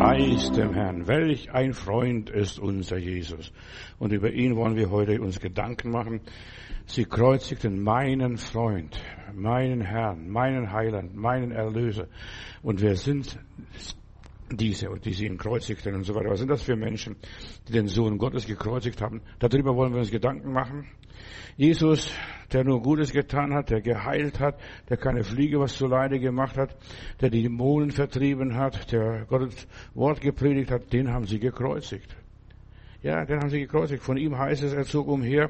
Preis dem Herrn. Welch ein Freund ist unser Jesus. Und über ihn wollen wir heute uns Gedanken machen. Sie kreuzigten meinen Freund, meinen Herrn, meinen Heiland, meinen Erlöser. Und wer sind diese und die sie ihn kreuzigten und so weiter? Was sind das für Menschen, die den Sohn Gottes gekreuzigt haben? Darüber wollen wir uns Gedanken machen. Jesus, der nur Gutes getan hat, der geheilt hat, der keine Fliege was zuleide gemacht hat, der die Dämonen vertrieben hat, der Gottes Wort gepredigt hat, den haben sie gekreuzigt. Ja, den haben sie gekreuzigt. Von ihm heißt es, er zog umher,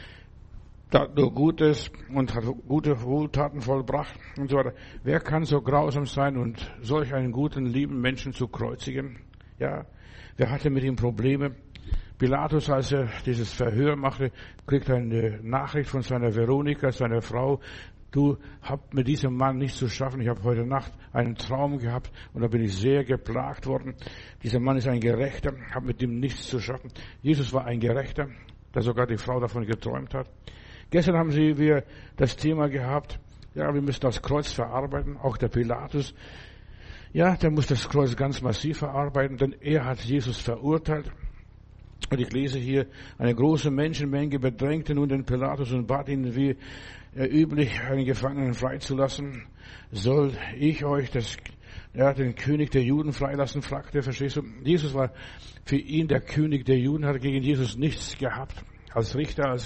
tat nur Gutes und hat gute Wohltaten vollbracht und so weiter. Wer kann so grausam sein und solch einen guten, lieben Menschen zu kreuzigen? Ja, wer hatte mit ihm Probleme? Pilatus, als er dieses Verhör machte, kriegt eine Nachricht von seiner Veronika, seiner Frau. Du habt mit diesem Mann nichts zu schaffen. Ich habe heute Nacht einen Traum gehabt und da bin ich sehr geplagt worden. Dieser Mann ist ein Gerechter, hat mit ihm nichts zu schaffen. Jesus war ein Gerechter, da sogar die Frau davon geträumt hat. Gestern haben wir das Thema gehabt, ja, wir müssen das Kreuz verarbeiten, auch der Pilatus. Ja, der muss das Kreuz ganz massiv verarbeiten, denn er hat Jesus verurteilt. Und ich lese hier, eine große Menschenmenge bedrängte nun den Pilatus und bat ihn, wie üblich, einen Gefangenen freizulassen. Soll ich euch den König der Juden freilassen, fragte er, verstehst du? Jesus war für ihn der König der Juden, hat gegen Jesus nichts gehabt. Als Richter,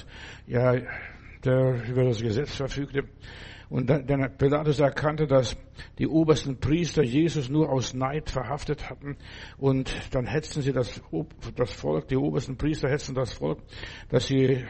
der über das Gesetz verfügte. Und der Pilatus erkannte, dass die obersten Priester Jesus nur aus Neid verhaftet hatten. Und dann hetzten sie das Volk, die obersten Priester hetzten das Volk, dass sie,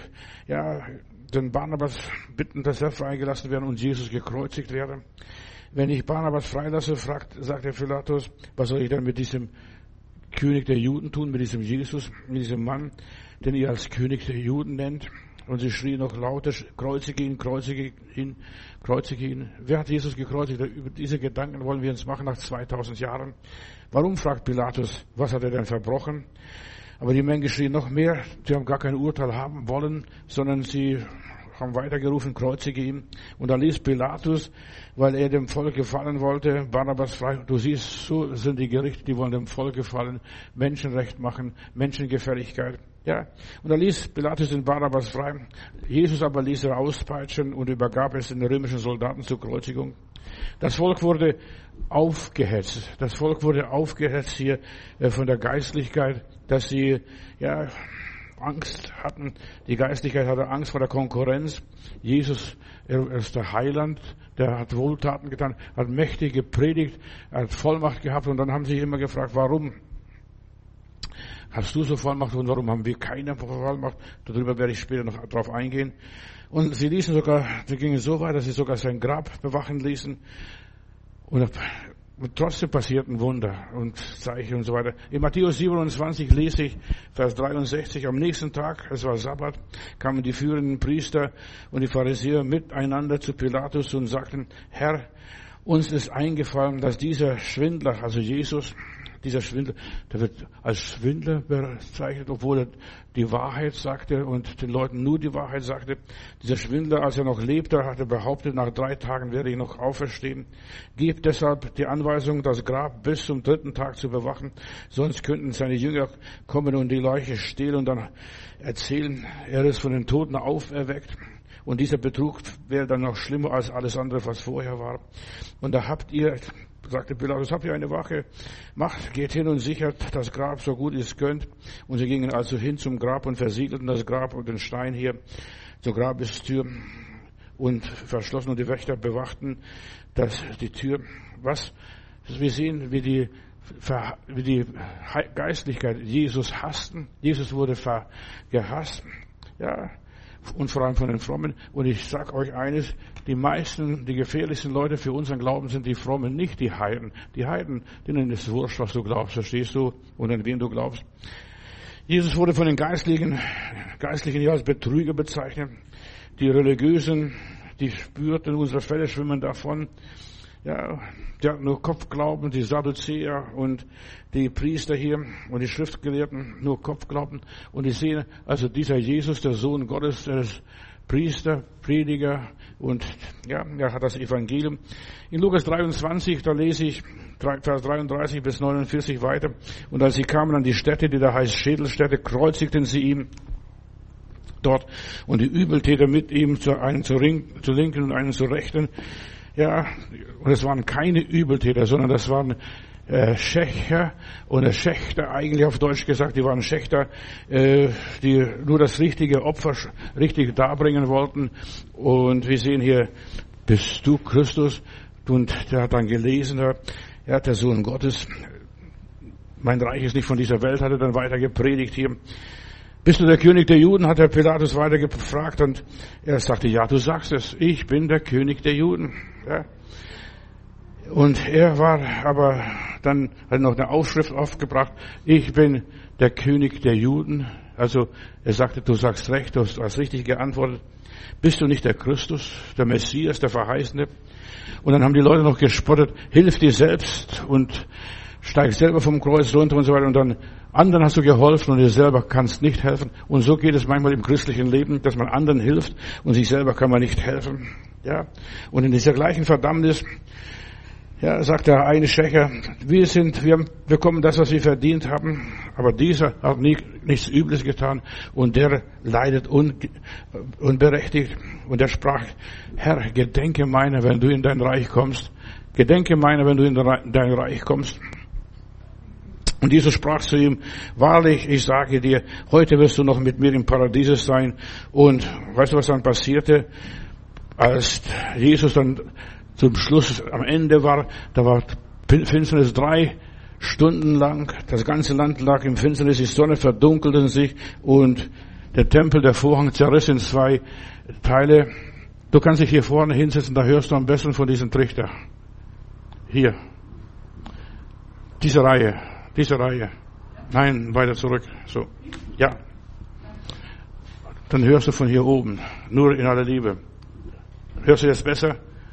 den Barnabas bitten, dass er freigelassen werden und Jesus gekreuzigt werde. Wenn ich Barnabas freilasse, sagt der Pilatus, was soll ich denn mit diesem König der Juden tun, mit diesem Jesus, mit diesem Mann, den ihr als König der Juden nennt? Und sie schrien noch lauter, kreuzige ihn, kreuzige ihn, kreuzige ihn. Wer hat Jesus gekreuzigt? Über diese Gedanken wollen wir uns machen nach 2000 Jahren. Warum, fragt Pilatus, was hat er denn verbrochen? Aber die Menge schrien noch mehr. Sie haben gar kein Urteil haben wollen, sondern sie haben weitergerufen, kreuzige ihn. Und da ließ Pilatus, weil er dem Volk gefallen wollte, Barnabas frei. Du siehst, so sind die Gerichte, die wollen dem Volk gefallen, Menschenrecht machen, Menschengefälligkeit. Ja, und da ließ Pilatus den Barnabas frei. Jesus aber ließ er auspeitschen und übergab es den römischen Soldaten zur Kreuzigung. Das Volk wurde aufgehetzt. Das Volk wurde aufgehetzt hier von der Geistlichkeit, dass sie, Angst hatten. Die Geistlichkeit hatte Angst vor der Konkurrenz. Jesus, er ist der Heiland, der hat Wohltaten getan, hat mächtig gepredigt, er hat Vollmacht gehabt und dann haben sie sich immer gefragt, warum hast du so Vollmacht und warum haben wir keine Vollmacht? Darüber werde ich später noch drauf eingehen. Und sie gingen so weit, dass sie sogar sein Grab bewachen ließen. Und trotzdem passierten Wunder und Zeichen und so weiter. In Matthäus 27 lese ich Vers 63. Am nächsten Tag, es war Sabbat, kamen die führenden Priester und die Pharisäer miteinander zu Pilatus und sagten, Herr, uns ist eingefallen, dass dieser Schwindler, also Jesus, dieser Schwindler, der wird als Schwindler bezeichnet, obwohl er die Wahrheit sagte und den Leuten nur die Wahrheit sagte. Dieser Schwindler, als er noch lebte, hatte behauptet, nach 3 Tagen werde ich noch auferstehen. Gebt deshalb die Anweisung, das Grab bis zum 3. Tag zu bewachen, sonst könnten seine Jünger kommen und die Leiche stehlen und dann erzählen, er ist von den Toten auferweckt. Und dieser Betrug wäre dann noch schlimmer als alles andere, was vorher war. Und da sagte Pilatus, habt ihr eine Wache? Geht hin und sichert das Grab so gut ihr es könnt. Und sie gingen also hin zum Grab und versiegelten das Grab und den Stein hier zur Grabestür und verschlossen und die Wächter bewachten die Tür. Wir sehen, wie die Geistlichkeit Jesus hassten. Jesus wurde gehasst. Ja. Und vor allem von den Frommen. Und ich sag euch eines, die gefährlichsten Leute für unseren Glauben sind die Frommen, nicht die Heiden. Die Heiden, denen ist wurscht, was du glaubst, verstehst du? Und an wen du glaubst. Jesus wurde von den Geistlichen als Betrüger bezeichnet. Die Religiösen, die spürten, unsere Fälle schwimmen davon. Ja, die hatten nur Kopfglauben, die Sadduzäer und die Priester hier und die Schriftgelehrten nur Kopfglauben. Und die sehen, also dieser Jesus, der Sohn Gottes, der ist Priester, Prediger und ja, er hat das Evangelium. In Lukas 23, da lese ich Vers 33 bis 49 weiter. Und als sie kamen an die Stätte, die da heißt Schädelstätte, kreuzigten sie ihn dort und die Übeltäter mit ihm, einen zur Linken und einen zur Rechten. Ja, und es waren keine Übeltäter, sondern das waren Schächer oder Schächter, eigentlich auf Deutsch gesagt, die waren Schächter, die nur das richtige Opfer richtig darbringen wollten. Und wir sehen hier, bist du Christus? Und der hat dann gelesen, der Sohn Gottes, mein Reich ist nicht von dieser Welt, hat er dann weiter gepredigt hier. Bist du der König der Juden, hat der Pilatus weiter gefragt und er sagte, ja, du sagst es, ich bin der König der Juden. Ja. Und er war aber, dann hat er noch eine Aufschrift aufgebracht, ich bin der König der Juden. Also er sagte, du sagst recht, du hast richtig geantwortet. Bist du nicht der Christus, der Messias, der Verheißene? Und dann haben die Leute noch gespottet, hilf dir selbst und steig selber vom Kreuz runter und so weiter. Und dann anderen hast du geholfen und dir selber kannst nicht helfen. Und so geht es manchmal im christlichen Leben, dass man anderen hilft und sich selber kann man nicht helfen. Ja. Und in dieser gleichen Verdammnis, ja, sagt der eine Schächer, wir bekommen das, was wir verdient haben, aber dieser hat nichts Übles getan und der leidet unberechtigt. Und er sprach, Herr, gedenke meiner, wenn du in dein Reich kommst. Gedenke meiner, wenn du in dein Reich kommst. Und Jesus sprach zu ihm, wahrlich, ich sage dir, heute wirst du noch mit mir im Paradies sein. Und weißt du, was dann passierte? Als Jesus dann zum Schluss am Ende war, da war Finsternis 3 Stunden lang, das ganze Land lag im Finsternis, die Sonne verdunkelte sich und der Tempel, der Vorhang zerriss in 2 Teile. Du kannst dich hier vorne hinsetzen, da hörst du am besten von diesem Trichter. Hier. Diese Reihe. Nein, weiter zurück. So. Ja. Dann hörst du von hier oben. Nur in aller Liebe. Hörst du jetzt besser?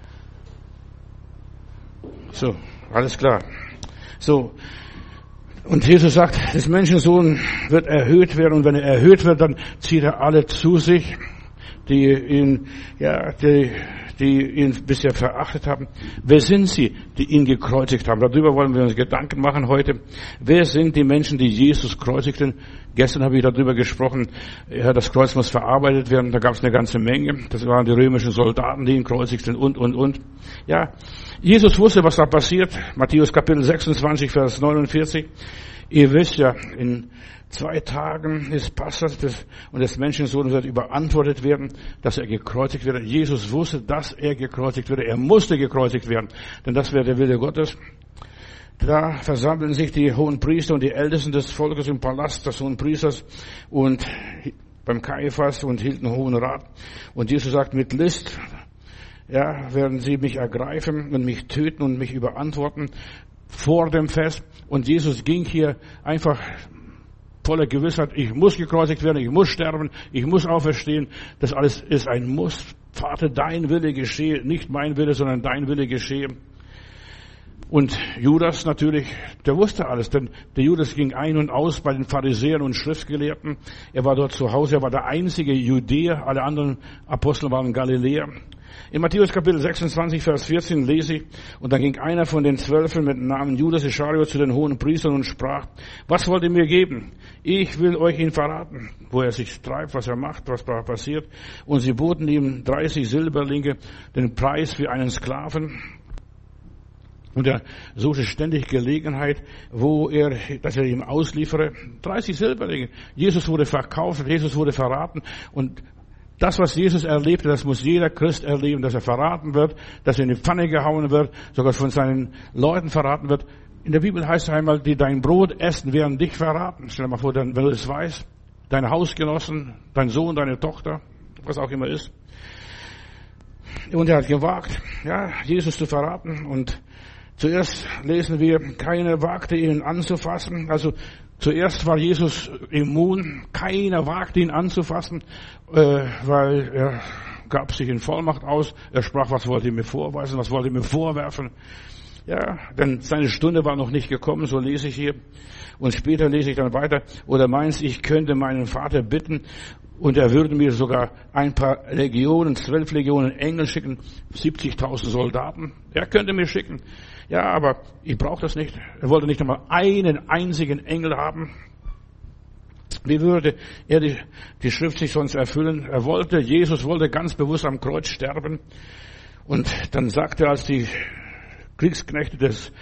So, alles klar. So. Und Jesus sagt, des Menschensohn wird erhöht werden und wenn er erhöht wird, dann zieht er alle zu sich, die ihn bisher verachtet haben. Wer sind sie, die ihn gekreuzigt haben? Darüber wollen wir uns Gedanken machen heute. Wer sind die Menschen, die Jesus kreuzigten? Gestern habe ich darüber gesprochen, ja, das Kreuz muss verarbeitet werden. Da gab es eine ganze Menge. Das waren die römischen Soldaten, die ihn kreuzigten und. Ja, Jesus wusste, was da passiert. Matthäus Kapitel 26, Vers 49. Ihr wisst ja, in 2 Tagen ist Passas und des Menschensohn wird überantwortet werden, dass er gekreuzigt wird. Jesus wusste, dass er gekreuzigt würde. Er musste gekreuzigt werden, denn das wäre der Wille Gottes. Da versammeln sich die hohen Priester und die Ältesten des Volkes im Palast des hohen Priesters und beim Kaiphas und hielten hohen Rat. Und Jesus sagt, mit List, ja, werden sie mich ergreifen und mich töten und mich überantworten vor dem Fest. Und Jesus ging hier einfach voller Gewissheit, ich muss gekreuzigt werden, ich muss sterben, ich muss auferstehen. Das alles ist ein Muss. Vater, dein Wille geschehe, nicht mein Wille, sondern dein Wille geschehe. Und Judas natürlich, der wusste alles, denn der Judas ging ein und aus bei den Pharisäern und Schriftgelehrten. Er war dort zu Hause, er war der einzige Judäer, alle anderen Apostel waren Galiläer. In Matthäus Kapitel 26, Vers 14 lese ich, und dann ging einer von den 12 mit dem Namen Judas Ischariot zu den hohen Priestern und sprach, was wollt ihr mir geben? Ich will euch ihn verraten, wo er sich treibt, was er macht, was da passiert. Und sie boten ihm 30 Silberlinge, den Preis für einen Sklaven. Und er suchte ständig Gelegenheit, dass er ihm ausliefere. 30 Silberlinge. Jesus wurde verkauft, Jesus wurde verraten. Und das, was Jesus erlebte, das muss jeder Christ erleben, dass er verraten wird, dass er in die Pfanne gehauen wird, sogar von seinen Leuten verraten wird. In der Bibel heißt es einmal, die dein Brot essen, werden dich verraten. Stell dir mal vor, wenn du es weißt, deine Hausgenossen, dein Sohn, deine Tochter, was auch immer ist. Und er hat gewagt, ja, Jesus zu verraten. Und zuerst lesen wir, keiner wagte ihn anzufassen. Also zuerst war Jesus immun, keiner wagte ihn anzufassen, weil er gab sich in Vollmacht aus. Er sprach, was wollt ihr mir vorweisen, was wollt ihr mir vorwerfen? Ja, denn seine Stunde war noch nicht gekommen, so lese ich hier. Und später lese ich dann weiter. Oder meinst, ich könnte meinen Vater bitten und er würde mir sogar ein paar Legionen, 12 Legionen Engel schicken, 70.000 Soldaten. Er könnte mir schicken. Ja, aber ich brauche das nicht. Er wollte nicht einmal einen einzigen Engel haben. Wie würde er die Schrift sich sonst erfüllen? Jesus wollte ganz bewusst am Kreuz sterben. Und dann sagte er, als die Kriegsknechte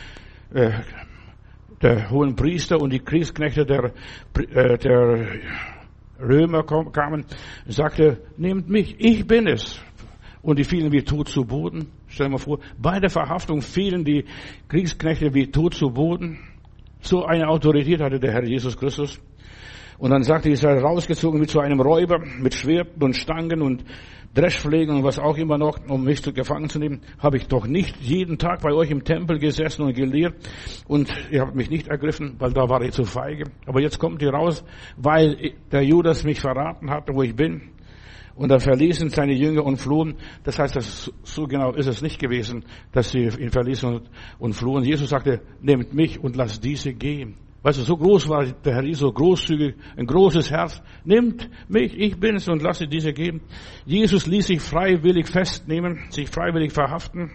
der hohen Priester und die Kriegsknechte der Römer kamen, sagte, nehmt mich, ich bin es. Und die fielen wie tot zu Boden. Stell dir mal vor, bei der Verhaftung fielen die Kriegsknechte wie tot zu Boden. So eine Autorität hatte der Herr Jesus Christus. Und dann sagte er, ihr seid rausgezogen wie zu einem Räuber mit Schwerten und Stangen und Dreschflegen und was auch immer noch, um mich gefangen zu nehmen. Habe ich doch nicht jeden Tag bei euch im Tempel gesessen und gelehrt und ihr habt mich nicht ergriffen, weil da war ich zu feige. Aber jetzt kommt ihr raus, weil der Judas mich verraten hatte, wo ich bin. Und da verließen seine Jünger und flohen. Das heißt, so genau ist es nicht gewesen, dass sie ihn verließen und flohen. Jesus sagte, nehmt mich und lasst diese gehen. Weißt du, so groß war der Herr, so großzügig, ein großes Herz. Nimmt mich, ich bin's und lasse diese geben. Jesus ließ sich freiwillig festnehmen, sich freiwillig verhaften.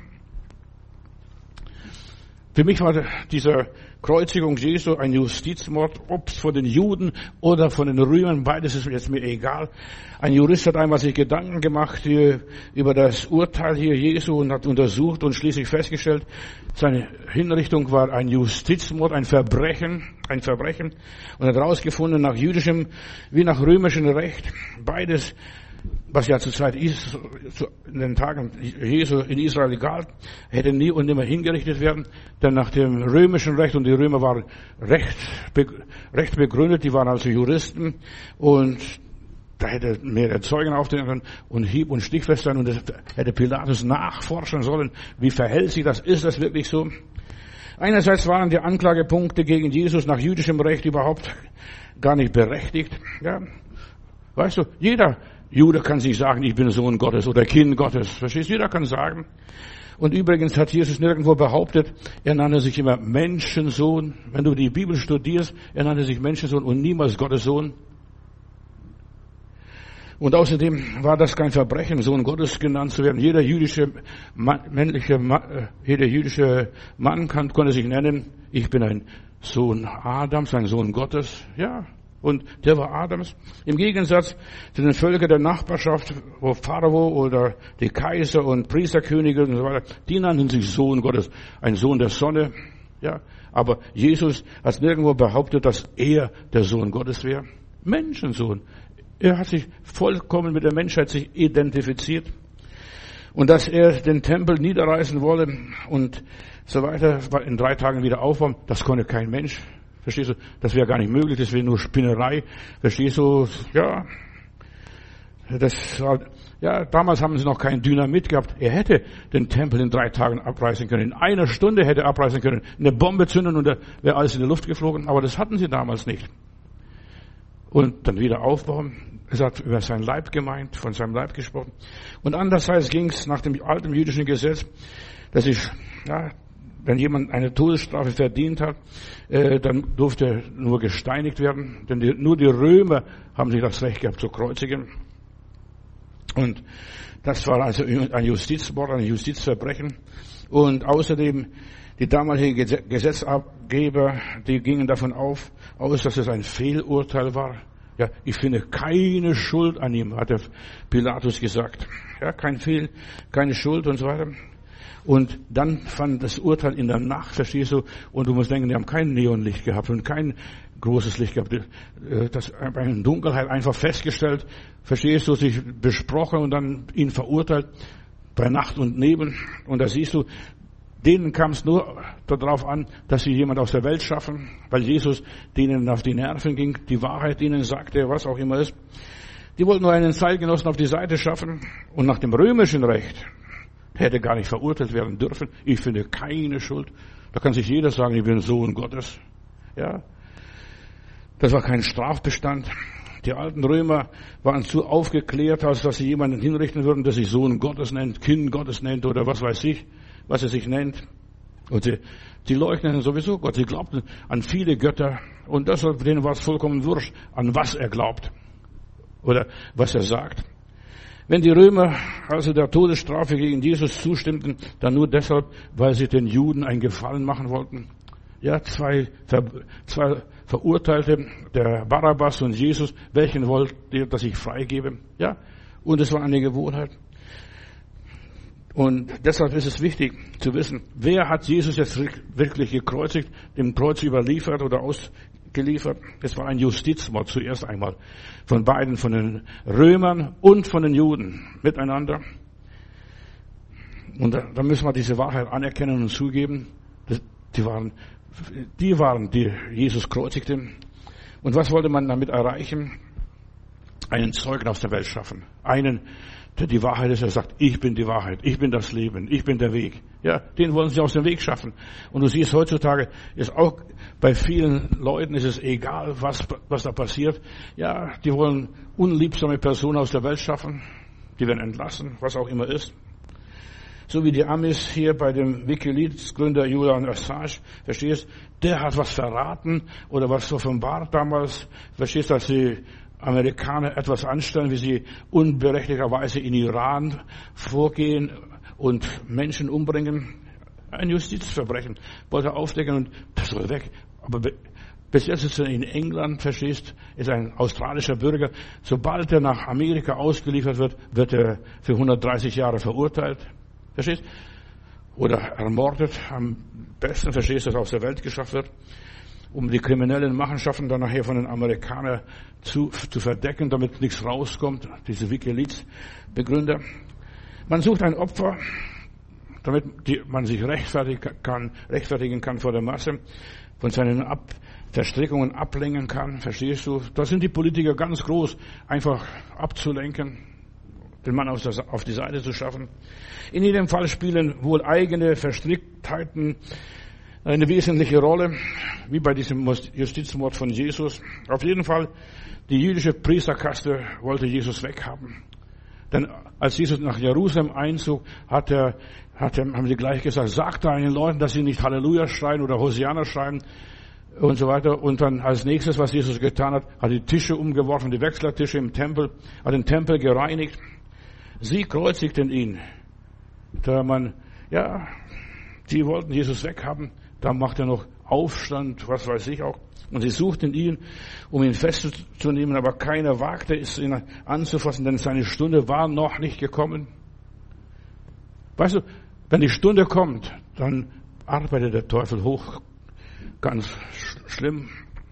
Für mich war dieser Kreuzigung Jesu ein Justizmord, ob es von den Juden oder von den Römern, beides ist jetzt mir egal. Ein Jurist hat einmal sich Gedanken gemacht über das Urteil hier Jesu und hat untersucht und schließlich festgestellt, seine Hinrichtung war ein Justizmord, ein Verbrechen und hat herausgefunden, nach jüdischem wie nach römischem Recht, beides, was ja zur Zeit in den Tagen Jesu in Israel galt, hätte nie und nimmer hingerichtet werden, denn nach dem römischen Recht, und die Römer waren recht begründet, die waren also Juristen, und da hätte mehrere Zeugen auftreten können und hieb- und stichfest sein, und das hätte Pilatus nachforschen sollen, wie verhält sich das, ist das wirklich so? Einerseits waren die Anklagepunkte gegen Jesus nach jüdischem Recht überhaupt gar nicht berechtigt, ja. Weißt du, jeder Jude kann sich sagen, ich bin Sohn Gottes oder Kind Gottes. Verstehst du? Jeder kann sagen. Und übrigens hat Jesus nirgendwo behauptet, er nannte sich immer Menschensohn. Wenn du die Bibel studierst, er nannte sich Menschensohn und niemals Gottes Sohn. Und außerdem war das kein Verbrechen, Sohn Gottes genannt zu werden. Jeder jüdische Mann konnte sich nennen, ich bin ein Sohn Adams, ein Sohn Gottes. Ja. Und der war Adams. Im Gegensatz zu den Völkern der Nachbarschaft, wo Pharao oder die Kaiser und Priesterkönige und so weiter, die nannten sich Sohn Gottes, ein Sohn der Sonne. Ja, aber Jesus hat nirgendwo behauptet, dass er der Sohn Gottes wäre. Menschensohn. Er hat sich vollkommen mit der Menschheit sich identifiziert. Und dass er den Tempel niederreißen wolle und so weiter, in 3 Tagen wieder aufbauen, das konnte kein Mensch. Verstehst du? Das wäre gar nicht möglich, das wäre nur Spinnerei. Verstehst du? Ja. Damals haben sie noch kein Dynamit gehabt. Er hätte den Tempel in 3 Tagen abreißen können. In einer Stunde hätte er abreißen können. Eine Bombe zünden und da wäre alles in die Luft geflogen. Aber das hatten sie damals nicht. Und dann wieder aufbauen. Es hat über sein Leib gemeint, von seinem Leib gesprochen. Und andererseits ging es nach dem alten jüdischen Gesetz, dass wenn jemand eine Todesstrafe verdient hat, dann durfte er nur gesteinigt werden. Denn nur die Römer haben sich das Recht gehabt zu kreuzigen. Und das war also ein Justizmord, ein Justizverbrechen. Und außerdem, die damaligen Gesetzgeber, die gingen davon aus, dass es ein Fehlurteil war. Ja, ich finde keine Schuld an ihm, hat der Pilatus gesagt. Ja, keine Schuld und so weiter. Und dann fand das Urteil in der Nacht, verstehst du, und du musst denken, die haben kein Neonlicht gehabt und kein großes Licht gehabt. Das in Dunkelheit einfach festgestellt, verstehst du, sich besprochen und dann ihn verurteilt bei Nacht und Nebel. Und da siehst du, denen kam es nur darauf an, dass sie jemand aus der Welt schaffen, weil Jesus denen auf die Nerven ging, die Wahrheit ihnen sagte, was auch immer ist. Die wollten nur einen Zeitgenossen auf die Seite schaffen und nach dem römischen Recht hätte gar nicht verurteilt werden dürfen. Ich finde keine Schuld. Da kann sich jeder sagen, ich bin Sohn Gottes. Ja. Das war kein Strafbestand. Die alten Römer waren zu aufgeklärt, als dass sie jemanden hinrichten würden, der sich Sohn Gottes nennt, Kind Gottes nennt oder was weiß ich, was er sich nennt. Und sie leugneten sowieso Gott. Sie glaubten an viele Götter. Und deshalb denen war es vollkommen wurscht, an was er glaubt. Oder was er sagt. Wenn die Römer also der Todesstrafe gegen Jesus zustimmten, dann nur deshalb, weil sie den Juden einen Gefallen machen wollten. Ja, zwei Verurteilte, der Barabbas und Jesus, welchen wollt ihr, dass ich freigebe? Ja, und es war eine Gewohnheit. Und deshalb ist es wichtig zu wissen, wer hat Jesus jetzt wirklich gekreuzigt, dem Kreuz überliefert oder ausgeliefert? Es war ein Justizmord zuerst einmal. Von beiden, von den Römern und von den Juden miteinander. Und da müssen wir diese Wahrheit anerkennen und zugeben. Die waren, die Jesus kreuzigte. Und was wollte man damit erreichen? Einen Zeugen aus der Welt schaffen. Einen, der die Wahrheit ist, er sagt, ich bin die Wahrheit, ich bin das Leben, ich bin der Weg. Ja, den wollen sie aus dem Weg schaffen. Und du siehst, heutzutage ist auch bei vielen Leuten ist es egal, was da passiert. Ja, die wollen unliebsame Personen aus der Welt schaffen. Die werden entlassen, was auch immer ist. So wie die Amis hier bei dem WikiLeaks-Gründer Julian Assange, verstehst, der hat was verraten oder was offenbart damals, verstehst, dass die Amerikaner etwas anstellen, wie sie unberechtigterweise in Iran vorgehen und Menschen umbringen. Ein Justizverbrechen wollte er aufdecken und das soll weg. Aber bis jetzt ist er in England, verstehst, ist ein australischer Bürger. Sobald er nach Amerika ausgeliefert wird, wird er für 130 Jahre verurteilt. Verstehst? Oder ermordet, am besten, verstehst, dass aus der Welt geschafft wird, um die kriminellen Machenschaften dann nachher von den Amerikanern zu verdecken, damit nichts rauskommt, diese WikiLeaks-Begründer. Man sucht ein Opfer, damit man sich rechtfertigen kann vor der Masse, von seinen Verstrickungen ablenken kann, verstehst du? Da sind die Politiker ganz groß, einfach abzulenken, den Mann auf die Seite zu schaffen. In jedem Fall spielen wohl eigene Verstricktheiten eine wesentliche Rolle, wie bei diesem Justizmord von Jesus. Auf jeden Fall, die jüdische Priesterkaste wollte Jesus weghaben. Denn als Jesus nach Jerusalem einzog, haben sie gleich gesagt, sagt deinen Leuten, dass sie nicht Halleluja schreien oder Hosianna schreien und so weiter. Und dann als nächstes, was Jesus getan hat, hat die Tische umgeworfen, die Wechseltische im Tempel, hat den Tempel gereinigt. Sie kreuzigten ihn. Sie wollten Jesus weghaben. Da macht er noch Aufstand, was weiß ich auch. Und sie suchten ihn, um ihn festzunehmen, aber keiner wagte es, ihn anzufassen, denn seine Stunde war noch nicht gekommen. Weißt du, wenn die Stunde kommt, dann arbeitet der Teufel hoch, ganz schlimm.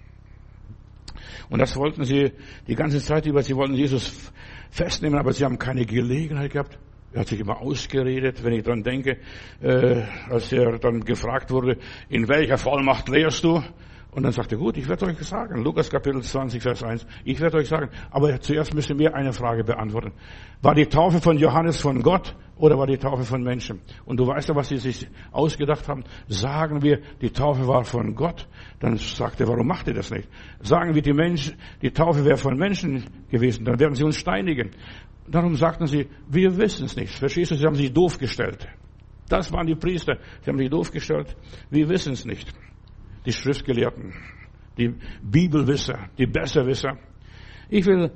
Und das wollten sie die ganze Zeit über. Sie wollten Jesus festnehmen, aber sie haben keine Gelegenheit gehabt. Er hat sich immer ausgeredet, wenn ich dran denke, als er dann gefragt wurde, in welcher Vollmacht lehrst du? Und dann sagte er, gut, ich werde euch sagen, Lukas Kapitel 20, Vers 1, ich werde euch sagen, aber zuerst müsst ihr mir eine Frage beantworten. War die Taufe von Johannes von Gott oder war die Taufe von Menschen? Und du weißt ja, was sie sich ausgedacht haben. Sagen wir, die Taufe war von Gott, dann sagt er, warum macht ihr das nicht? Sagen wir, die Taufe wäre von Menschen gewesen, dann werden sie uns steinigen. Darum sagten sie, wir wissen es nicht. Verstehst du, sie haben sich doof gestellt. Das waren die Priester, sie haben sich doof gestellt. Wir wissen es nicht. Die Schriftgelehrten, die Bibelwisser, die Besserwisser. Ich will,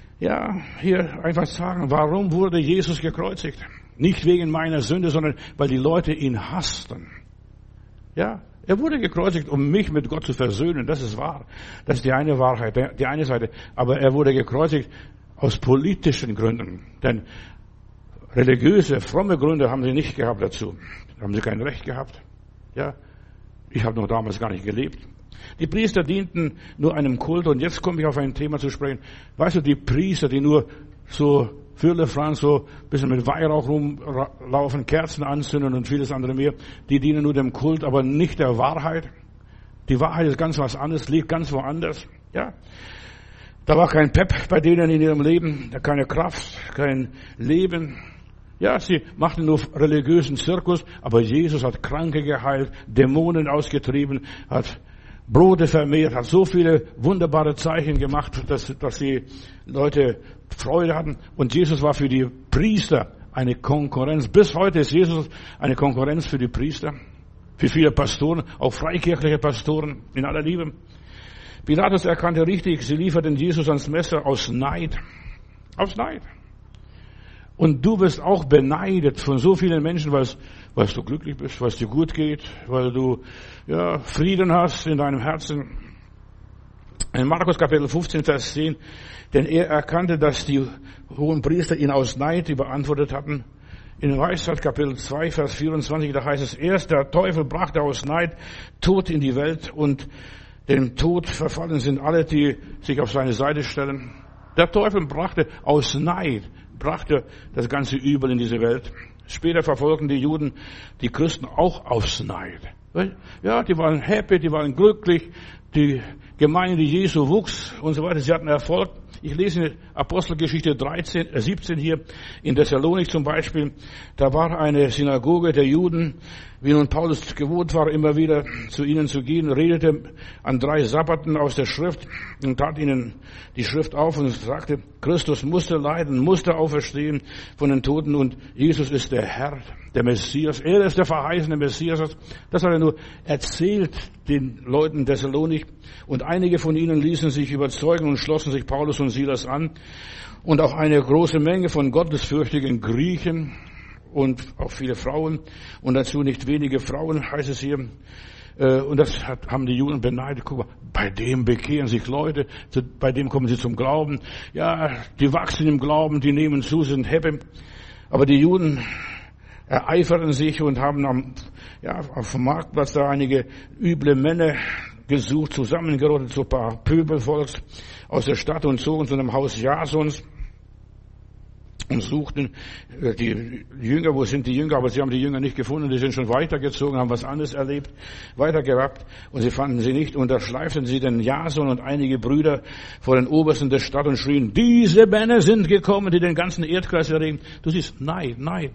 hier einfach sagen, warum wurde Jesus gekreuzigt? Nicht wegen meiner Sünde, sondern weil die Leute ihn hassten. Ja, er wurde gekreuzigt, um mich mit Gott zu versöhnen. Das ist wahr. Das ist die eine Wahrheit, die eine Seite. Aber er wurde gekreuzigt aus politischen Gründen. Denn religiöse, fromme Gründe haben sie nicht gehabt dazu. Da haben sie kein Recht gehabt. Ja, ich habe noch damals gar nicht gelebt. Die Priester dienten nur einem Kult. Und jetzt komme ich auf ein Thema zu sprechen. Weißt du, die Priester, die nur so Firlefanz, so ein bisschen mit Weihrauch rumlaufen, Kerzen anzünden und vieles andere mehr, die dienen nur dem Kult, aber nicht der Wahrheit. Die Wahrheit ist ganz was anderes, liegt ganz woanders. Ja, da war kein Pep bei denen in ihrem Leben, keine Kraft, kein Leben. Ja, sie machten nur religiösen Zirkus, aber Jesus hat Kranke geheilt, Dämonen ausgetrieben, hat Brote vermehrt, hat so viele wunderbare Zeichen gemacht, dass die Leute Freude hatten. Und Jesus war für die Priester eine Konkurrenz. Bis heute ist Jesus eine Konkurrenz für die Priester. Für viele Pastoren, auch freikirchliche Pastoren, in aller Liebe. Pilatus erkannte richtig, sie lieferten Jesus ans Messer aus Neid. Aus Neid. Und du wirst auch beneidet von so vielen Menschen, weil du glücklich bist, weil es dir gut geht, weil du Frieden hast in deinem Herzen. In Markus Kapitel 15, Vers 10, denn er erkannte, dass die hohen Priester ihn aus Neid überantwortet hatten. In Weisheit Kapitel 2, Vers 24, da heißt es, erst der Teufel brachte aus Neid Tod in die Welt und dem Tod verfallen sind alle, die sich auf seine Seite stellen. Der Teufel brachte aus Neid, das ganze Übel in diese Welt. Später verfolgten die Juden die Christen auch aus Neid. Ja, die waren happy, die waren glücklich, die Gemeinde Jesu wuchs und so weiter. Sie hatten Erfolg. Ich lese in Apostelgeschichte 17 hier, in Thessalonik zum Beispiel. Da war eine Synagoge der Juden, wie nun Paulus gewohnt war, immer wieder zu ihnen zu gehen, redete an 3 Sabbaten aus der Schrift und tat ihnen die Schrift auf und sagte, Christus musste leiden, musste auferstehen von den Toten und Jesus ist der Herr, der Messias. Er ist der verheißene Messias. Das hat er nur erzählt den Leuten Thessalonik. Und einige von ihnen ließen sich überzeugen und schlossen sich Paulus und Silas an. Und auch eine große Menge von gottesfürchtigen Griechen und auch viele Frauen. Und dazu nicht wenige Frauen, heißt es hier. Und das haben die Juden beneidet. Guck mal, bei dem bekehren sich Leute, bei dem kommen sie zum Glauben. Ja, die wachsen im Glauben, die nehmen zu, sind happy. Aber die Juden ereiferten sich und haben auf dem Marktplatz da einige üble Männer gesucht, zusammengerottet, so ein paar Pöbelvolks aus der Stadt und zogen zu einem Haus Jasons und suchten die Jünger, wo sind die Jünger? Aber sie haben die Jünger nicht gefunden, die sind schon weitergezogen, haben was anderes erlebt, weitergehabt und sie fanden sie nicht. Und da schleiften sie den Jason und einige Brüder vor den Obersten der Stadt und schrien, diese Männer sind gekommen, die den ganzen Erdkreis erregen. Du siehst, Neid.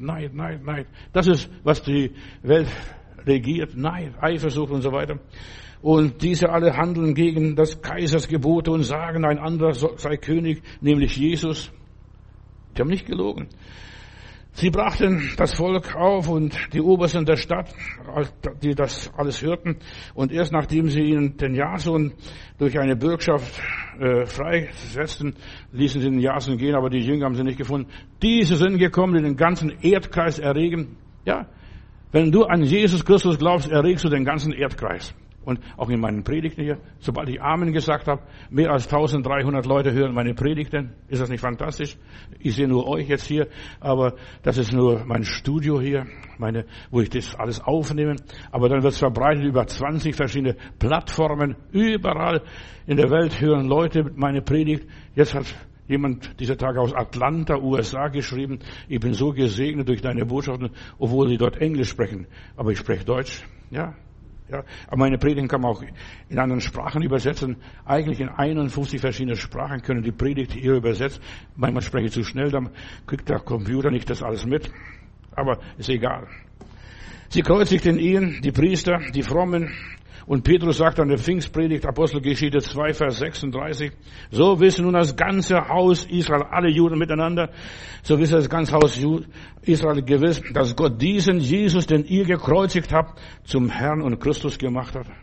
Das ist, was die Welt regiert, Neid, Eifersucht und so weiter. Und diese alle handeln gegen das Kaisers Gebote und sagen, ein anderer sei König, nämlich Jesus. Die haben nicht gelogen. Sie brachten das Volk auf und die Obersten der Stadt, die das alles hörten. Und erst nachdem sie ihnen den Jason durch eine Bürgschaft freisetzten, ließen sie den Jason gehen, aber die Jünger haben sie nicht gefunden. Diese sind gekommen, die den ganzen Erdkreis erregen. Ja, wenn du an Jesus Christus glaubst, erregst du den ganzen Erdkreis. Und auch in meinen Predigten hier, sobald ich Amen gesagt habe, mehr als 1300 Leute hören meine Predigten. Ist das nicht fantastisch? Ich sehe nur euch jetzt hier, aber das ist nur mein Studio hier, wo ich das alles aufnehme. Aber dann wird es verbreitet über 20 verschiedene Plattformen. Überall in der Welt hören Leute meine Predigt. Jetzt hat jemand dieser Tage aus Atlanta, USA geschrieben, ich bin so gesegnet durch deine Botschaften, obwohl sie dort Englisch sprechen. Aber ich spreche Deutsch, ja. Ja, aber meine Predigten kann man auch in anderen Sprachen übersetzen. Eigentlich in 51 verschiedene Sprachen können die Predigt hier übersetzt. Manchmal spreche ich zu schnell, dann kriegt der Computer nicht das alles mit. Aber ist egal. Sie kreuzigten ihn, die Priester, die Frommen. Und Petrus sagt an der Pfingstpredigt, Apostelgeschichte 2, Vers 36, so wissen nun das ganze Haus Israel, alle Juden miteinander, so wissen das ganze Haus Israel gewiss, dass Gott diesen Jesus, den ihr gekreuzigt habt, zum Herrn und Christus gemacht hat.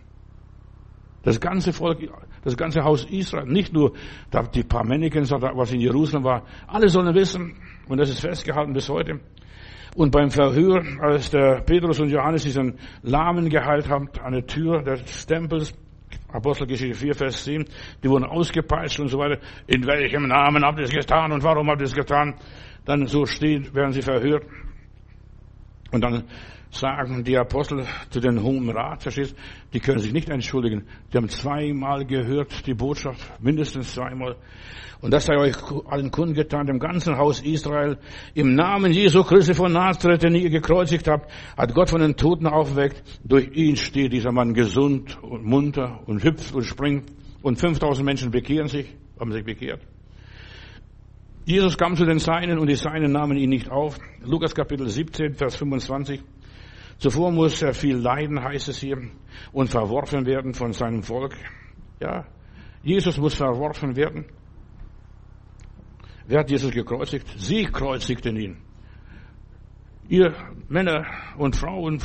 Das ganze Volk, das ganze Haus Israel, nicht nur die paar Männchen, was in Jerusalem war, alle sollen wissen, und das ist festgehalten bis heute. Und beim Verhör, als der Petrus und Johannes diesen Lahmen geheilt haben an der Tür des Tempels, Apostelgeschichte 4, Vers 10, die wurden ausgepeitscht und so weiter. In welchem Namen habt ihr es getan und warum habt ihr es getan? Dann so werden sie verhört. Und dann sagen die Apostel zu den Hohen Rat, verstehst, die können sich nicht entschuldigen. Die haben 2-mal gehört, die Botschaft, mindestens 2-mal. Und das sei euch allen kundgetan, dem ganzen Haus Israel, im Namen Jesu Christi von Nazareth, den ihr gekreuzigt habt, hat Gott von den Toten aufgeweckt. Durch ihn steht dieser Mann gesund und munter und hüpft und springt. Und 5000 Menschen haben sich bekehrt. Jesus kam zu den Seinen und die Seinen nahmen ihn nicht auf. Lukas Kapitel 17, Vers 25. Zuvor muss er viel leiden, heißt es hier, und verworfen werden von seinem Volk. Ja, Jesus muss verworfen werden. Wer hat Jesus gekreuzigt? Sie kreuzigten ihn. Ihr Männer und Frauen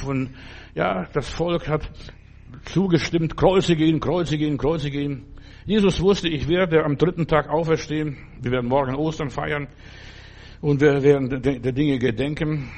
das Volk hat zugestimmt, kreuzige ihn, kreuzige ihn, kreuzige ihn. Jesus wusste, ich werde am 3. Tag auferstehen. Wir werden morgen Ostern feiern und wir werden der Dinge gedenken.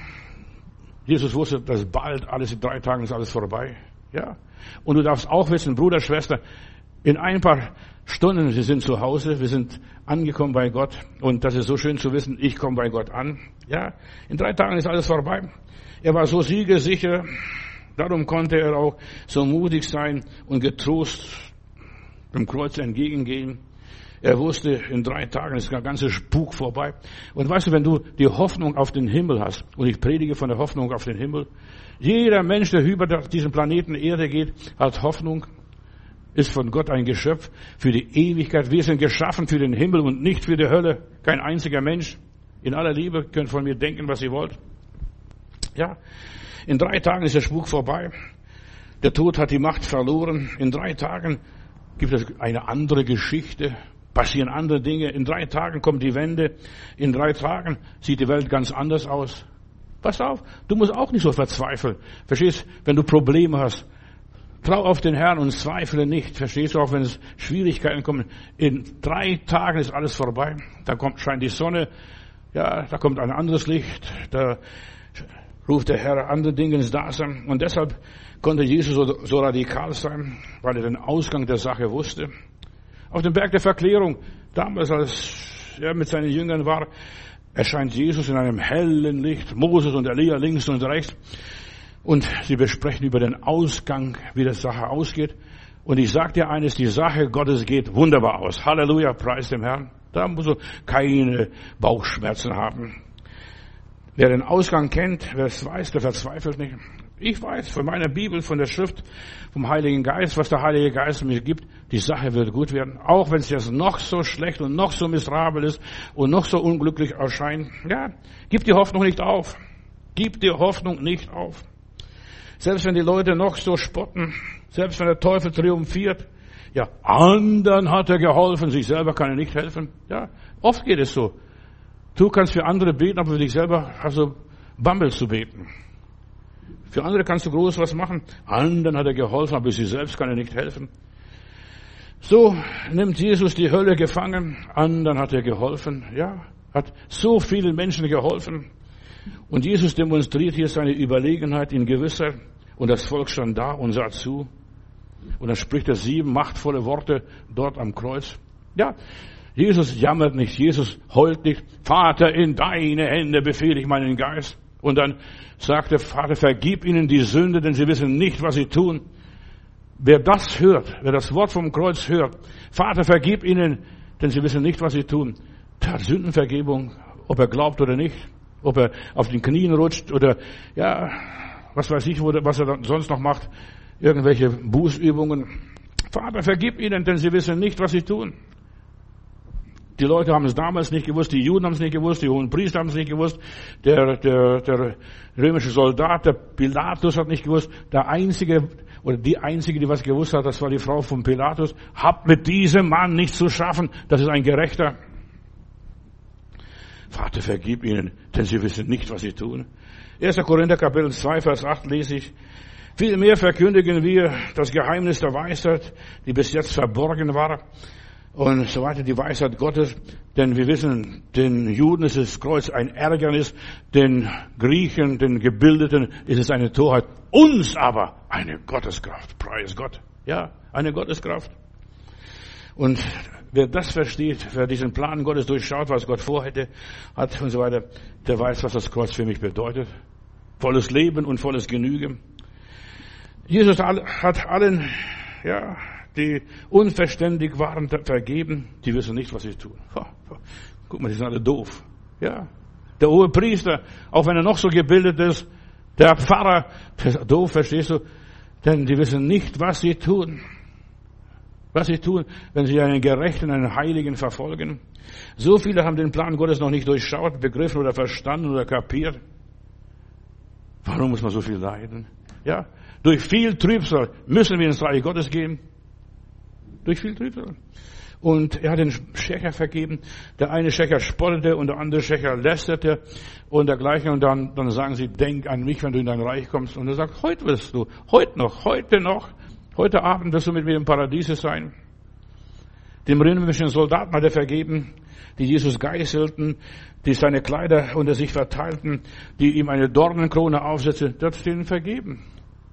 Jesus wusste, dass bald alles in 3 Tagen ist alles vorbei. Ja. Und du darfst auch wissen, Bruder, Schwester, in ein paar Stunden, wir sind zu Hause, wir sind angekommen bei Gott. Und das ist so schön zu wissen, ich komme bei Gott an. Ja. In 3 Tagen ist alles vorbei. Er war so siegesicher. Darum konnte er auch so mutig sein und getrost dem Kreuz entgegengehen. Er wusste, in 3 Tagen ist der ganze Spuk vorbei. Und weißt du, wenn du die Hoffnung auf den Himmel hast, und ich predige von der Hoffnung auf den Himmel, jeder Mensch, der über diesen Planeten Erde geht, hat Hoffnung, ist von Gott ein Geschöpf für die Ewigkeit. Wir sind geschaffen für den Himmel und nicht für die Hölle. Kein einziger Mensch. In aller Liebe könnt von mir denken, was ihr wollt. Ja, in 3 Tagen ist der Spuk vorbei. Der Tod hat die Macht verloren. In 3 Tagen gibt es eine andere Geschichte. Passieren andere Dinge. In 3 Tagen kommt die Wende. In 3 Tagen sieht die Welt ganz anders aus. Pass auf, du musst auch nicht so verzweifeln. Verstehst, wenn du Probleme hast. Trau auf den Herrn und zweifle nicht. Verstehst du, auch wenn es Schwierigkeiten kommen. In 3 Tagen ist alles vorbei. Da scheint die Sonne. Ja, da kommt ein anderes Licht. Da ruft der Herr andere Dinge ins Dasein. Und deshalb konnte Jesus so radikal sein, weil er den Ausgang der Sache wusste. Auf dem Berg der Verklärung, damals als er mit seinen Jüngern war, erscheint Jesus in einem hellen Licht, Moses und Elia links und rechts. Und sie besprechen über den Ausgang, wie die Sache ausgeht. Und ich sage dir eines, die Sache Gottes geht wunderbar aus. Halleluja, preis dem Herrn. Da musst du keine Bauchschmerzen haben. Wer den Ausgang kennt, wer es weiß, der verzweifelt nicht. Ich weiß von meiner Bibel, von der Schrift, vom Heiligen Geist, was der Heilige Geist mir gibt, die Sache wird gut werden. Auch wenn es jetzt noch so schlecht und noch so miserabel ist und noch so unglücklich erscheint. Ja, gib die Hoffnung nicht auf. Gib die Hoffnung nicht auf. Selbst wenn die Leute noch so spotten, selbst wenn der Teufel triumphiert, ja, anderen hat er geholfen, sich selber kann er nicht helfen. Ja, oft geht es so. Du kannst für andere beten, aber für dich selber hast du Bammel zu beten. Für andere kannst du groß was machen. Anderen hat er geholfen, aber sich selbst kann er nicht helfen. So nimmt Jesus die Hölle gefangen. Anderen hat er geholfen. Ja, hat so vielen Menschen geholfen. Und Jesus demonstriert hier seine Überlegenheit in Gewissheit. Und das Volk stand da und sah zu. Und dann spricht er 7 machtvolle Worte dort am Kreuz. Ja, Jesus jammert nicht, Jesus heult nicht. Vater, in deine Hände befehle ich meinen Geist. Und dann sagt der Vater, vergib ihnen die Sünde, denn sie wissen nicht, was sie tun. Wer das hört, wer das Wort vom Kreuz hört, Vater, vergib ihnen, denn sie wissen nicht, was sie tun. Der hat Sündenvergebung, ob er glaubt oder nicht, ob er auf den Knien rutscht oder, ja, was weiß ich, was er sonst noch macht, irgendwelche Bußübungen. Vater, vergib ihnen, denn sie wissen nicht, was sie tun. Die Leute haben es damals nicht gewusst, die Juden haben es nicht gewusst, die hohen Priester haben es nicht gewusst, der römische Soldat, der Pilatus hat nicht gewusst, der Einzige oder die Einzige, die was gewusst hat, das war die Frau von Pilatus. Habt mit diesem Mann nichts zu schaffen, das ist ein Gerechter. Vater, vergib ihnen, denn sie wissen nicht, was sie tun. 1. Korinther Kapitel 2, Vers 8 lese ich. Vielmehr verkündigen wir das Geheimnis der Weisheit, die bis jetzt verborgen war. Und so weiter, die Weisheit Gottes. Denn wir wissen, den Juden ist das Kreuz ein Ärgernis, den Griechen, den Gebildeten ist es eine Torheit. Uns aber eine Gotteskraft. Preis Gott. Ja, eine Gotteskraft. Und wer das versteht, wer diesen Plan Gottes durchschaut, was Gott vorhätte, hat und so weiter, der weiß, was das Kreuz für mich bedeutet. Volles Leben und volles Genüge. Jesus hat allen, ja, die unverständig waren, vergeben. Die wissen nicht, was sie tun. Guck mal, die sind alle doof. Ja, der hohe Priester, auch wenn er noch so gebildet ist, der Pfarrer, der ist doof, verstehst du? Denn die wissen nicht, was sie tun. Was sie tun, wenn sie einen Gerechten, einen Heiligen verfolgen. So viele haben den Plan Gottes noch nicht durchschaut, begriffen oder verstanden oder kapiert. Warum muss man so viel leiden? Ja, durch viel Trübsal müssen wir ins Reich Gottes gehen. Durch viel Trübsal. Und er hat den Schächer vergeben. Der eine Schächer spottete und der andere Schächer lästerte und dergleichen. Und dann sagen sie, denk an mich, wenn du in dein Reich kommst. Und er sagt, heute wirst du, heute noch, heute Abend wirst du mit mir im Paradiese sein. Dem römischen Soldaten hat er vergeben, die Jesus geißelten, die seine Kleider unter sich verteilten, die ihm eine Dornenkrone aufsetzten. Das ist ihnen vergeben.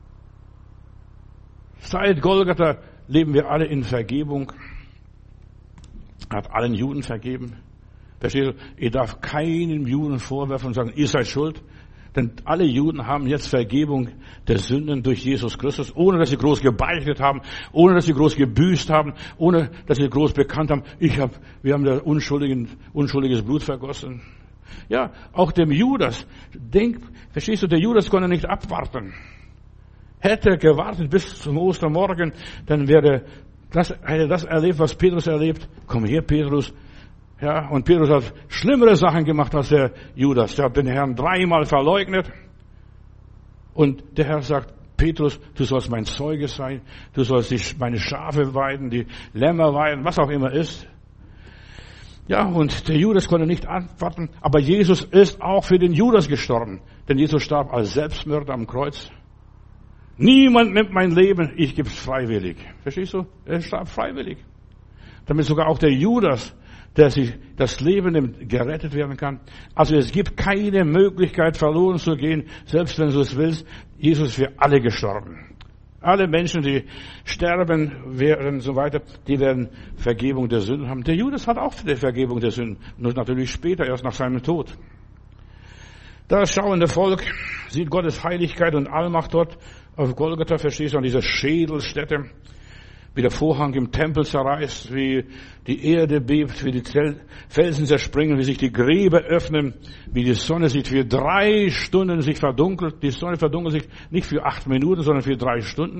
Seit Golgatha leben wir alle in Vergebung. Er hat allen Juden vergeben. Verstehst du? Ich darf keinem Juden vorwerfen und sagen, ihr seid schuld. Denn alle Juden haben jetzt Vergebung der Sünden durch Jesus Christus, ohne dass sie groß gebeichtet haben, ohne dass sie groß gebüßt haben, ohne dass sie groß bekannt haben, wir haben da unschuldiges Blut vergossen. Ja, auch dem Judas. Verstehst du, der Judas konnte nicht abwarten. Hätte er gewartet bis zum Ostermorgen, dann hätte das erlebt, was Petrus erlebt. Komm her, Petrus. Ja, und Petrus hat schlimmere Sachen gemacht als der Judas. Der hat den Herrn 3-mal verleugnet. Und der Herr sagt, Petrus, du sollst mein Zeuge sein. Du sollst meine Schafe weiden, die Lämmer weiden, was auch immer ist. Ja, und der Judas konnte nicht antworten. Aber Jesus ist auch für den Judas gestorben. Denn Jesus starb als Selbstmörder am Kreuz. Niemand nimmt mein Leben, ich gebe es freiwillig. Verstehst du? Er starb freiwillig. Damit sogar auch der Judas, der sich das Leben nimmt, gerettet werden kann. Also es gibt keine Möglichkeit, verloren zu gehen, selbst wenn du es willst. Jesus ist für alle gestorben. Alle Menschen, die sterben werden und so weiter, die werden Vergebung der Sünden haben. Der Judas hat auch die Vergebung der Sünden, nur natürlich später, erst nach seinem Tod. Das schauende Volk sieht Gottes Heiligkeit und Allmacht dort auf Golgatha, verstehst du, an dieser Schädelstätte, wie der Vorhang im Tempel zerreißt, wie die Erde bebt, wie die Felsen zerspringen, wie sich die Gräber öffnen, wie die Sonne sich für 3 Stunden sich verdunkelt. Die Sonne verdunkelt sich nicht für 8 Minuten, sondern für 3 Stunden.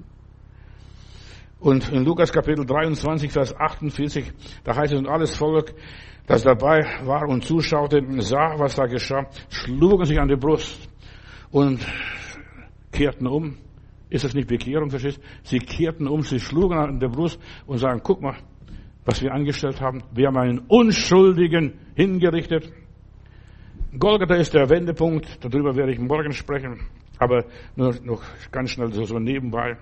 Und in Lukas Kapitel 23, Vers 48, da heißt es, und alles Volk, das dabei war und zuschaute, sah, was da geschah, schlugen sich an die Brust und kehrten um. Ist das nicht Bekehrung, verstehst du? Sie kehrten um, sie schlugen an der Brust und sagen, guck mal, was wir angestellt haben. Wir haben einen Unschuldigen hingerichtet. Golgatha ist der Wendepunkt, darüber werde ich morgen sprechen, aber nur noch ganz schnell so nebenbei.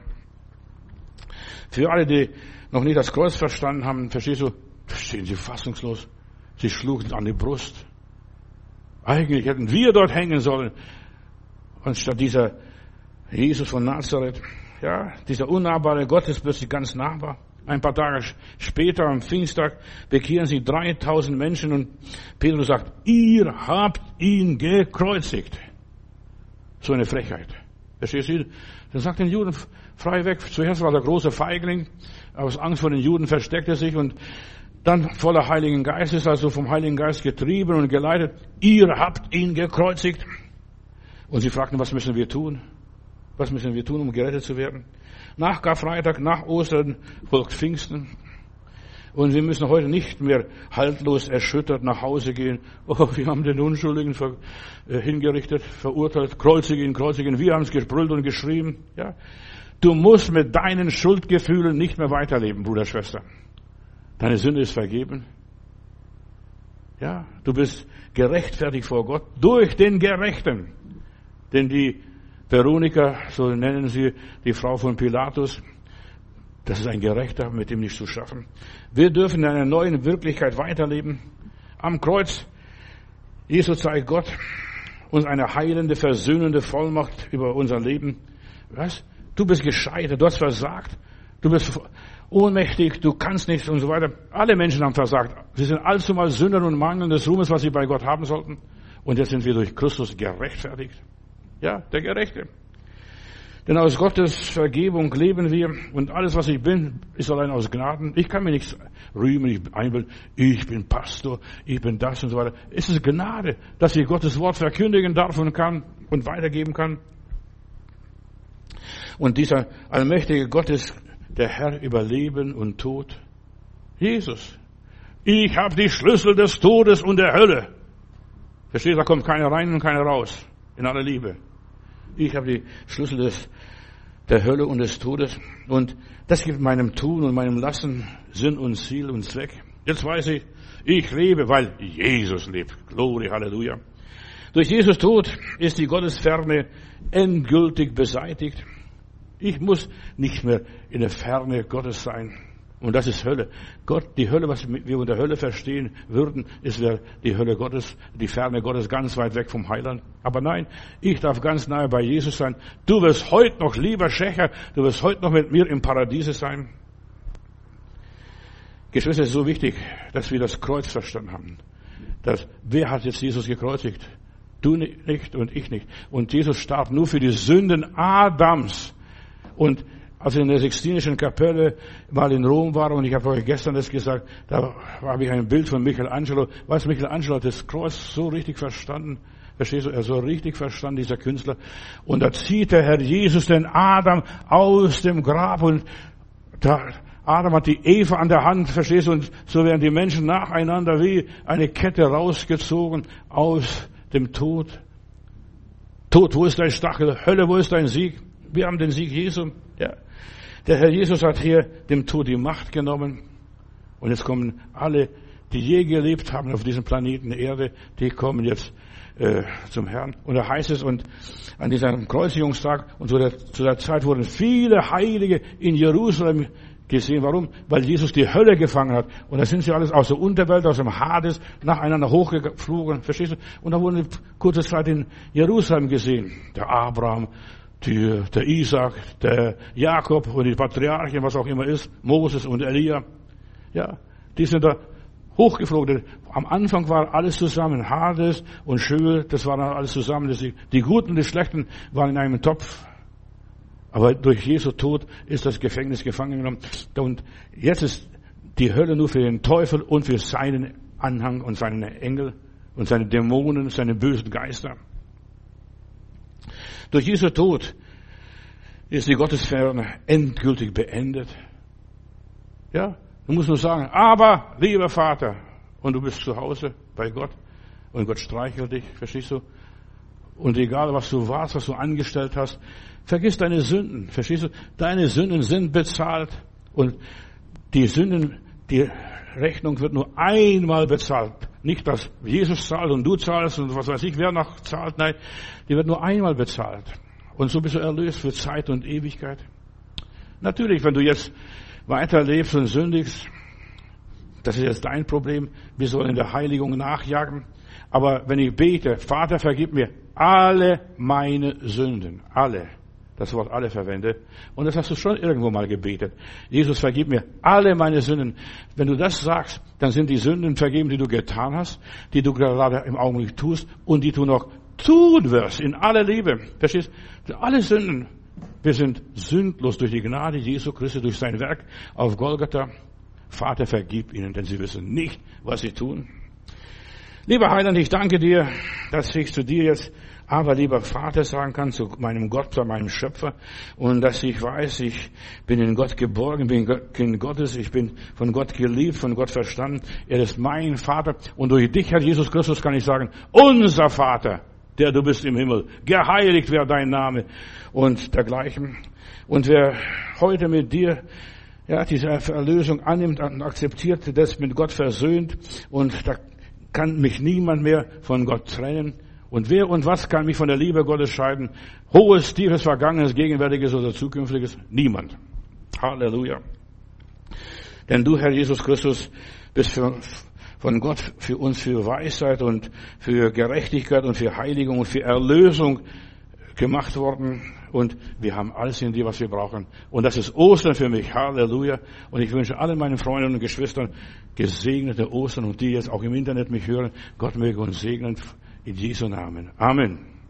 Für alle, die noch nicht das Kreuz verstanden haben, verstehst du, stehen sie fassungslos. Sie schlugen an die Brust. Eigentlich hätten wir dort hängen sollen, anstatt dieser Jesus von Nazareth, ja, dieser unnahbare Gott ist plötzlich ganz nahbar. Ein paar Tage später, am Pfingsttag, bekehren sich 3000 Menschen und Petrus sagt, ihr habt ihn gekreuzigt. So eine Frechheit. Verstehst du? Dann sagt den Juden frei weg. Zuerst war der große Feigling, aus Angst vor den Juden versteckte sich und dann voller Heiligen Geistes, also vom Heiligen Geist getrieben und geleitet, ihr habt ihn gekreuzigt. Und sie fragten, was müssen wir tun? Was müssen wir tun, um gerettet zu werden? Nach Karfreitag, nach Ostern folgt Pfingsten. Und wir müssen heute nicht mehr haltlos erschüttert nach Hause gehen. Oh, wir haben den Unschuldigen hingerichtet, verurteilt, kreuzigen. Wir haben es gebrüllt und geschrien. Ja. Du musst mit deinen Schuldgefühlen nicht mehr weiterleben, Bruder, Schwester. Deine Sünde ist vergeben. Ja, du bist gerechtfertigt vor Gott durch den Gerechten. Denn die Veronika, so nennen sie die Frau von Pilatus, das ist ein Gerechter, mit dem nicht zu schaffen. Wir dürfen in einer neuen Wirklichkeit weiterleben. Am Kreuz, Jesus zeigt Gott uns eine heilende, versöhnende Vollmacht über unser Leben. Was? Du bist gescheitert, du hast versagt, du bist ohnmächtig, du kannst nichts und so weiter. Alle Menschen haben versagt. Sie sind allzumal Sünder und Mangel des Ruhmes, was sie bei Gott haben sollten. Und jetzt sind wir durch Christus gerechtfertigt. Ja, der Gerechte. Denn aus Gottes Vergebung leben wir und alles, was ich bin, ist allein aus Gnaden. Ich kann mir nichts rühmen, ich bin Pastor, ich bin das und so weiter. Es ist Gnade, dass ich Gottes Wort verkündigen darf und kann und weitergeben kann. Und dieser allmächtige Gott ist der Herr über Leben und Tod. Jesus. Ich habe die Schlüssel des Todes und der Hölle. Versteht, da kommt keiner rein und keiner raus. In aller Liebe. Ich habe die Schlüssel der Hölle und des Todes. Und das gibt meinem Tun und meinem Lassen Sinn und Ziel und Zweck. Jetzt weiß ich lebe, weil Jesus lebt. Glory, Halleluja. Durch Jesus Tod ist die Gottesferne endgültig beseitigt. Ich muss nicht mehr in der Ferne Gottes sein. Und das ist Hölle. Gott, die Hölle, was wir unter Hölle verstehen würden, ist die Hölle Gottes, die Ferne Gottes, ganz weit weg vom Heiland. Aber nein, ich darf ganz nahe bei Jesus sein. Du wirst heute noch, lieber Schächer, du wirst heute noch mit mir im Paradiese sein. Geschwister, es ist so wichtig, dass wir das Kreuz verstanden haben. Wer hat jetzt Jesus gekreuzigt? Du nicht und ich nicht. Und Jesus starb nur für die Sünden Adams. Und als ich in der Sixtinischen Kapelle mal in Rom war, und ich habe euch gestern das gesagt, da habe ich ein Bild von Michelangelo. Weiß Michelangelo hat das Kreuz so richtig verstanden. Verstehst du? Er so richtig verstanden, dieser Künstler. Und da zieht der Herr Jesus den Adam aus dem Grab, und Adam hat die Eva an der Hand, verstehst du? Und so werden die Menschen nacheinander wie eine Kette rausgezogen aus dem Tod. Tod, wo ist dein Stachel? Hölle, wo ist dein Sieg? Wir haben den Sieg Jesu. Ja. Der Herr Jesus hat hier dem Tod die Macht genommen. Und jetzt kommen alle, die je gelebt haben auf diesem Planeten Erde, die kommen jetzt zum Herrn. Und da heißt es, und an diesem Kreuzigungstag und zu der Zeit wurden viele Heilige in Jerusalem gesehen. Warum? Weil Jesus die Hölle gefangen hat. Und da sind sie alles aus der Unterwelt, aus dem Hades, nacheinander hochgeflogen. Verstehst du? Und da wurden kurze Zeit in Jerusalem gesehen. Der Abraham, der Isaac, der Jakob und die Patriarchen, was auch immer ist, Moses und Elia. Ja, die sind da hochgeflogen. Am Anfang war alles zusammen. Hades und Schöl, das war alles zusammen. Die Guten und die Schlechten waren in einem Topf. Aber durch Jesu Tod ist das Gefängnis gefangen genommen. Und jetzt ist die Hölle nur für den Teufel und für seinen Anhang und seine Engel und seine Dämonen, seine bösen Geister. Durch Jesu Tod ist die Gottesferne endgültig beendet. Ja, du musst nur sagen, aber, lieber Vater, und du bist zu Hause bei Gott und Gott streichelt dich, verstehst du? Und egal, was du warst, was du angestellt hast, vergiss deine Sünden, verstehst du? Deine Sünden sind bezahlt und die Rechnung wird nur einmal bezahlt. Nicht, dass Jesus zahlt und du zahlst und was weiß ich, wer noch zahlt. Nein, die wird nur einmal bezahlt. Und so bist du erlöst für Zeit und Ewigkeit. Natürlich, wenn du jetzt weiterlebst und sündigst, das ist jetzt dein Problem. Wir sollen in der Heiligung nachjagen. Aber wenn ich bete, Vater, vergib mir alle meine Sünden. Alle. Das Wort alle verwendet. Und das hast du schon irgendwo mal gebetet. Jesus, vergib mir alle meine Sünden. Wenn du das sagst, dann sind die Sünden vergeben, die du getan hast, die du gerade im Augenblick tust und die du noch tun wirst in aller Liebe. Verstehst du? Alle Sünden. Wir sind sündlos durch die Gnade Jesu Christi, durch sein Werk auf Golgatha. Vater, vergib ihnen, denn sie wissen nicht, was sie tun. Lieber Heiland, ich danke dir, dass ich zu dir jetzt aber lieber Vater sagen kann, zu meinem Gott, zu meinem Schöpfer, und dass ich weiß, ich bin in Gott geborgen, bin Kind Gottes, ich bin von Gott geliebt, von Gott verstanden, er ist mein Vater, und durch dich, Herr Jesus Christus, kann ich sagen, unser Vater, der du bist im Himmel, geheiligt werde dein Name und dergleichen. Und wer heute mit dir diese Erlösung annimmt und akzeptiert, das mit Gott versöhnt, und da kann mich niemand mehr von Gott trennen. Und wer und was kann mich von der Liebe Gottes scheiden? Hohes, tiefes, Vergangenes, Gegenwärtiges oder Zukünftiges? Niemand. Halleluja. Denn du, Herr Jesus Christus, bist von Gott für uns für Weisheit und für Gerechtigkeit und für Heiligung und für Erlösung gemacht worden. Und wir haben alles in dir, was wir brauchen. Und das ist Ostern für mich. Halleluja. Und ich wünsche allen meinen Freunden und Geschwistern gesegnete Ostern, und die jetzt auch im Internet mich hören. Gott möge uns segnen. In Jesu Namen. Amen.